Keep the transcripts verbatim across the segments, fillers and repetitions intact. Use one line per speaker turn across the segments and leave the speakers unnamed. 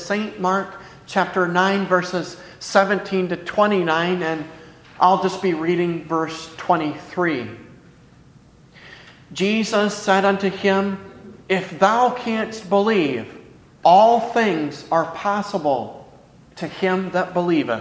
Saint Mark chapter nine, verses seventeen to twenty-nine, and I'll just be reading verse twenty-three. Jesus said unto him, If thou canst believe, all things are possible to him that believeth.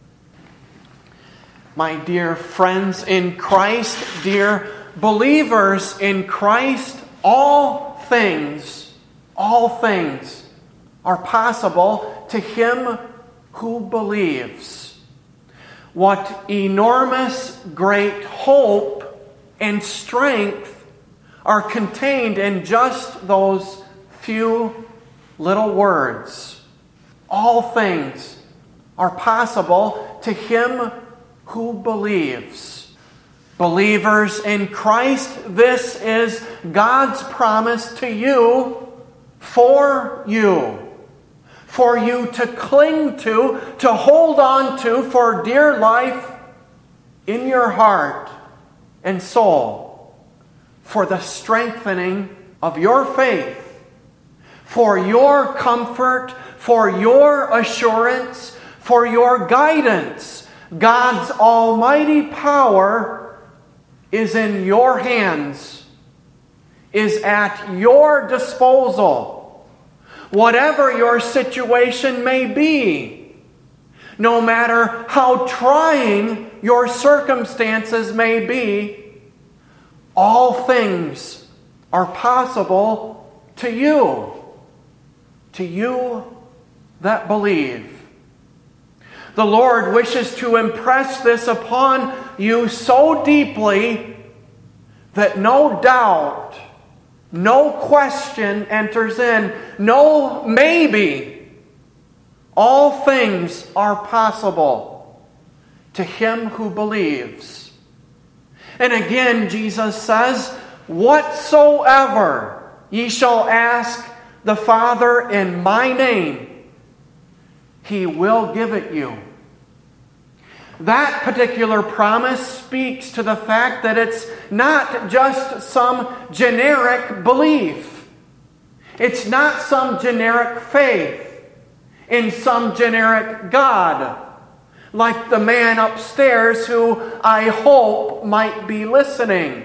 My dear friends in Christ, dear believers in Christ, all things, all things are possible to him who believes. What enormous great hope and strength are contained in just those few little words. All things are possible to him who believes. Believers in Christ, this is God's promise to you, for you. For you to cling to, to hold on to for dear life in your heart and soul. For the strengthening of your faith. For your comfort, for your assurance, for your guidance. God's almighty power is in your hands, is at your disposal. Whatever your situation may be, no matter how trying your circumstances may be, all things are possible to you, to you that believe. The Lord wishes to impress this upon you so deeply that no doubt, no question enters in, no maybe. All things are possible to him who believes. And again, Jesus says, Whatsoever ye shall ask the Father in my name, he will give it you. That particular promise speaks to the fact that it's not just some generic belief. It's not some generic faith in some generic God, like the man upstairs who I hope might be listening.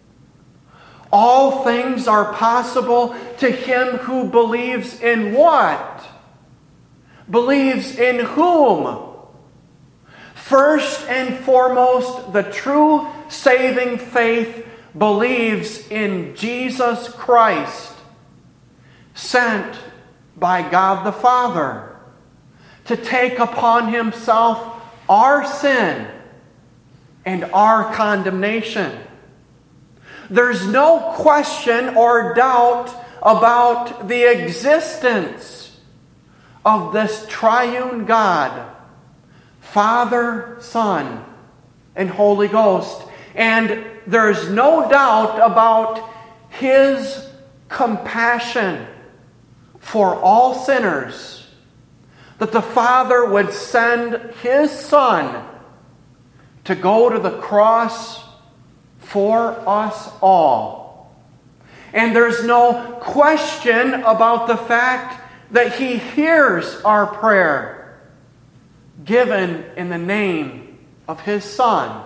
All things are possible to him who believes in what? Believes in whom? First and foremost, the true saving faith believes in Jesus Christ, sent by God the Father to take upon himself our sin and our condemnation. There's no question or doubt about the existence of this triune God, Father, Son, and Holy Ghost. And there's no doubt about his compassion for all sinners, that the Father would send his Son to go to the cross for us all. And there's no question about the fact that he hears our prayer given in the name of his Son.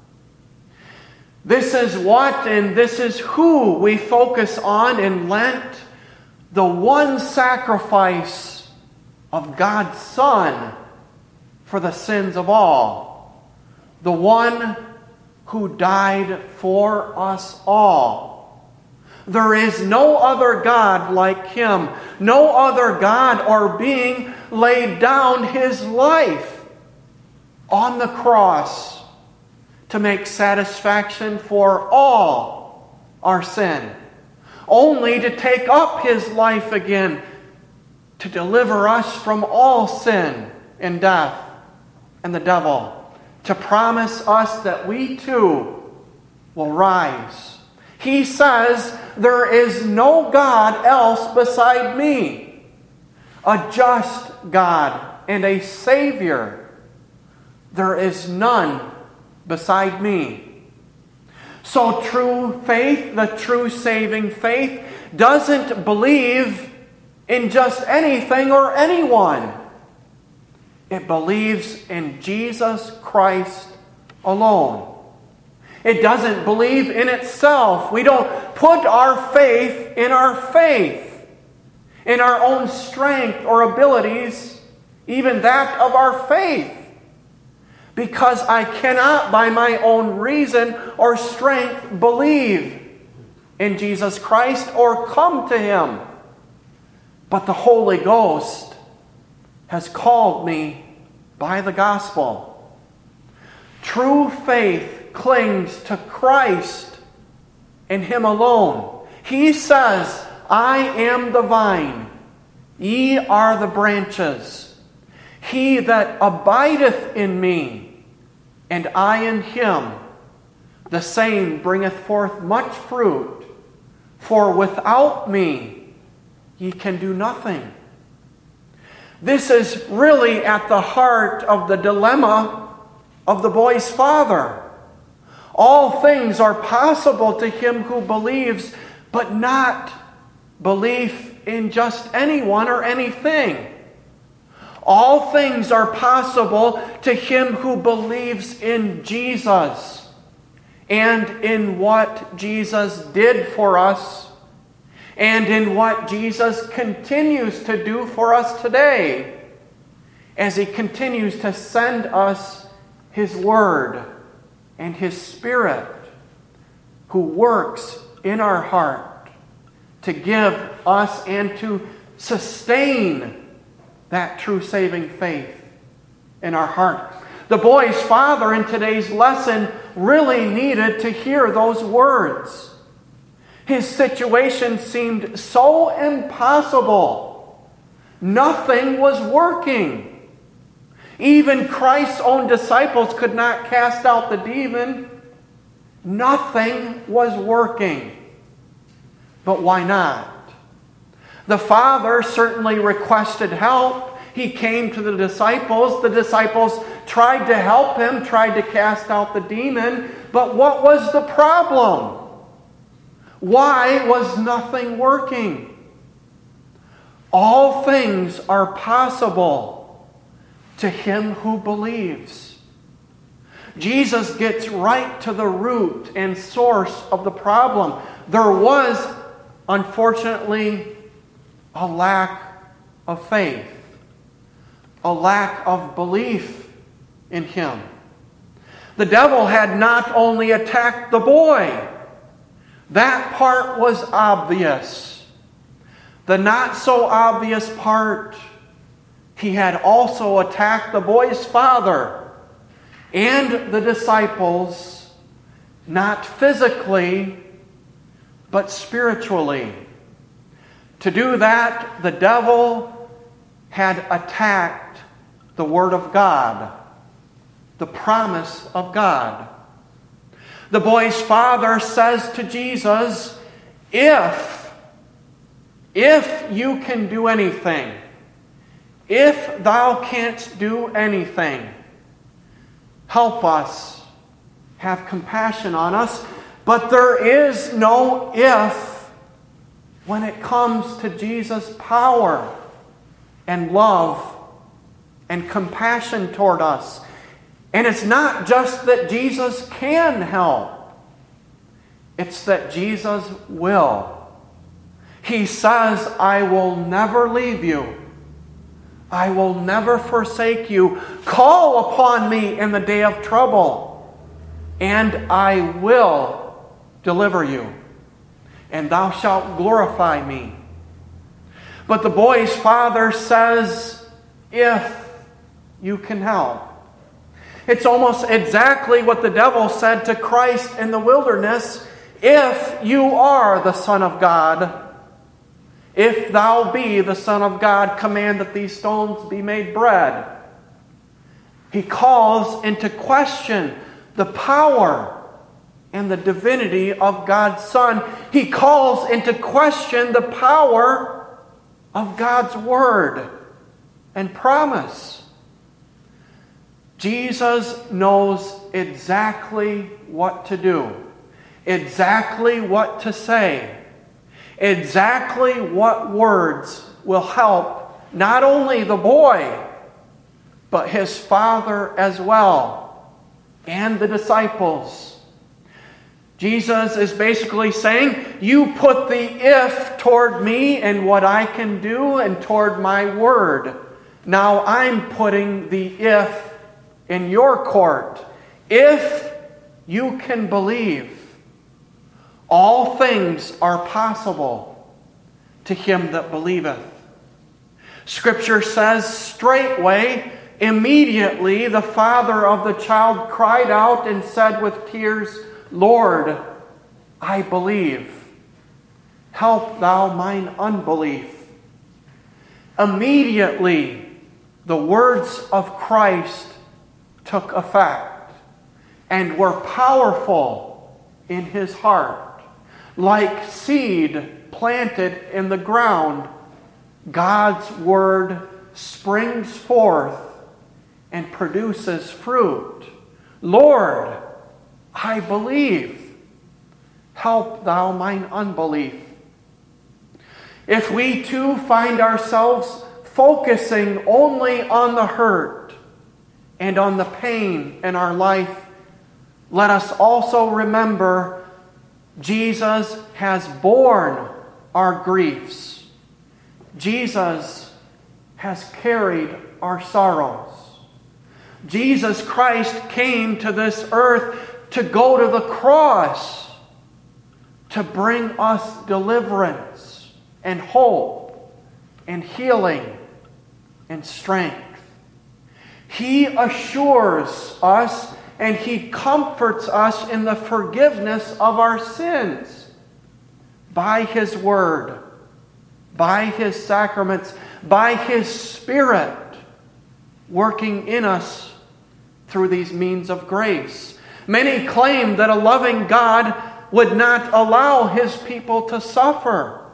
This is what and this is who we focus on in Lent, the one sacrifice of God's Son for the sins of all, the one who died for us all. There is no other God like him, no other God or being laid down his life on the cross to make satisfaction for all our sin, only to take up his life again to deliver us from all sin and death and the devil, to promise us that we too will rise. He says, there is no God else beside me, a just God and a Savior. There is none beside me. So true faith, the true saving faith, doesn't believe in just anything or anyone. It believes in Jesus Christ alone. It doesn't believe in itself. We don't put our faith in our faith, in our own strength or abilities, even that of our faith. Because I cannot, by my own reason or strength, believe in Jesus Christ or come to Him. But the Holy Ghost has called me by the gospel. True faith clings to Christ and Him alone. He says, I am the vine, ye are the branches. He that abideth in me, and I in him, the same bringeth forth much fruit. For without me ye can do nothing. This is really at the heart of the dilemma of the boy's father. All things are possible to him who believes, but not belief in just anyone or anything. All things are possible to him who believes in Jesus and in what Jesus did for us and in what Jesus continues to do for us today as He continues to send us His Word and His Spirit, who works in our heart to give us and to sustain that true saving faith in our heart. The boy's father in today's lesson really needed to hear those words. His situation seemed so impossible. Nothing was working. Even Christ's own disciples could not cast out the demon. Nothing was working. But why not? The Father certainly requested help. He came to the disciples. The disciples tried to help Him, tried to cast out the demon. But what was the problem? Why was nothing working? All things are possible to him who believes. Jesus gets right to the root and source of the problem. There was, unfortunately, a lack of faith, a lack of belief in Him. The devil had not only attacked the boy, that part was obvious. The not so obvious part, he had also attacked the boy's father and the disciples, not physically, but spiritually. To do that, the devil had attacked the Word of God, the promise of God. The boy's father says to Jesus, if, if you can do anything, if thou canst do anything, help us, have compassion on us. But there is no if when it comes to Jesus' power and love and compassion toward us. And it's not just that Jesus can help. It's that Jesus will. He says, I will never leave you. I will never forsake you. Call upon me in the day of trouble, and I will deliver you. And thou shalt glorify me. But the boy's father says, if you can help. It's almost exactly what the devil said to Christ in the wilderness. If you are the Son of God, if thou be the Son of God, command that these stones be made bread. He calls into question the power and the divinity of God's Son. He calls into question the power of God's Word and promise. Jesus knows exactly what to do, exactly what to say, exactly what words will help not only the boy, but his father as well, and the disciples. Jesus is basically saying, you put the if toward me and what I can do and toward my word. Now I'm putting the if in your court. If you can believe, all things are possible to him that believeth. Scripture says, straightway, immediately the father of the child cried out and said with tears, Lord, I believe. Help thou mine unbelief. Immediately, the words of Christ took effect and were powerful in his heart. Like seed planted in the ground, God's word springs forth and produces fruit. Lord, I believe. Help thou mine unbelief. If we too find ourselves focusing only on the hurt and on the pain in our life, let us also remember Jesus has borne our griefs. Jesus has carried our sorrows. Jesus Christ came to this earth to go to the cross to bring us deliverance and hope and healing and strength. He assures us and He comforts us in the forgiveness of our sins by His Word, by His sacraments, by His Spirit working in us through these means of grace. Many claim that a loving God would not allow His people to suffer.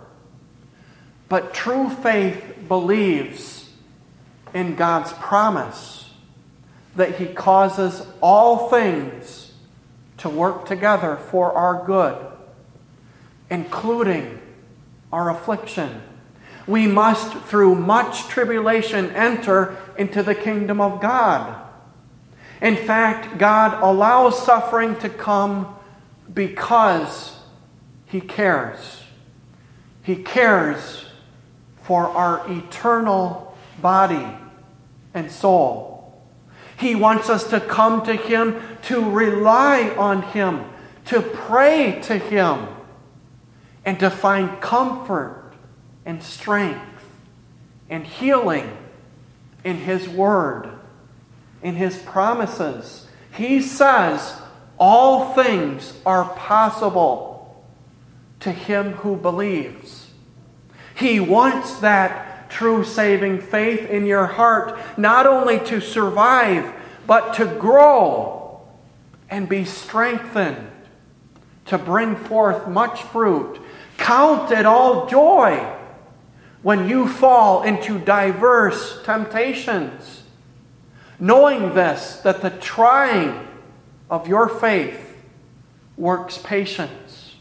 But true faith believes in God's promise that He causes all things to work together for our good, including our affliction. We must, through much tribulation, enter into the kingdom of God. In fact, God allows suffering to come because He cares. He cares for our eternal body and soul. He wants us to come to Him, to rely on Him, to pray to Him, and to find comfort and strength and healing in His Word, in His promises. He says all things are possible to him who believes. He wants that true saving faith in your heart, not only to survive, but to grow and be strengthened, to bring forth much fruit. Count it all joy when you fall into diverse temptations, knowing this, that the trying of your faith works patience.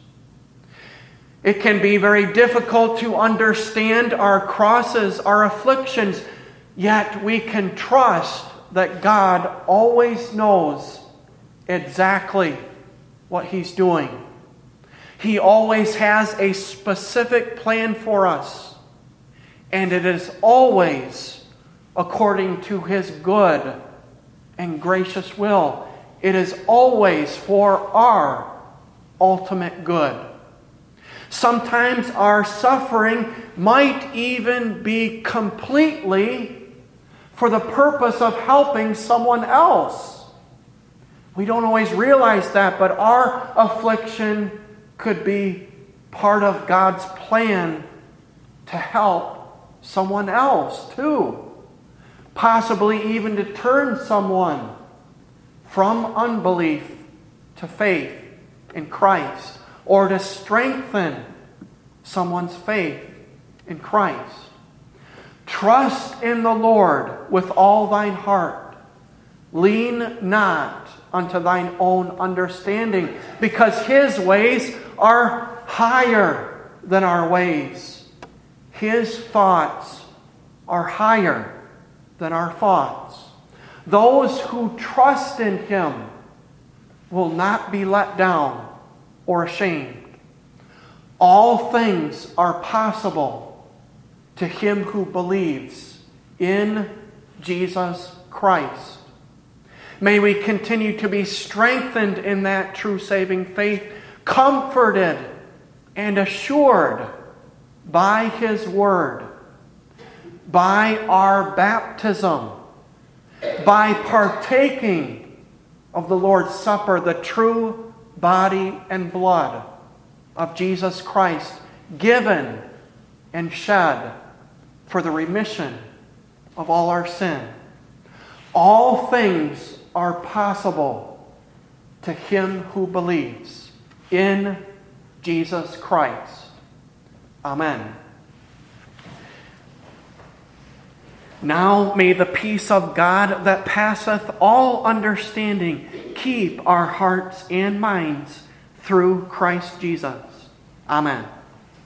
It can be very difficult to understand our crosses, our afflictions, yet we can trust that God always knows exactly what He's doing. He always has a specific plan for us, and it is always according to His good and gracious will. It is always for our ultimate good. Sometimes our suffering might even be completely for the purpose of helping someone else. We don't always realize that, but our affliction could be part of God's plan to help someone else too. Possibly even to turn someone from unbelief to faith in Christ, or to strengthen someone's faith in Christ. Trust in the Lord with all thine heart. Lean not unto thine own understanding, because His ways are higher than our ways. His thoughts are higher than our thoughts. Those who trust in Him will not be let down or ashamed. All things are possible to him who believes in Jesus Christ. May we continue to be strengthened in that true saving faith, comforted and assured by His Word, by our baptism, by partaking of the Lord's Supper, the true body and blood of Jesus Christ, given and shed for the remission of all our sin. All things are possible to him who believes in Jesus Christ. Amen. Now may the peace of God that passeth all understanding keep our hearts and minds through Christ Jesus. Amen.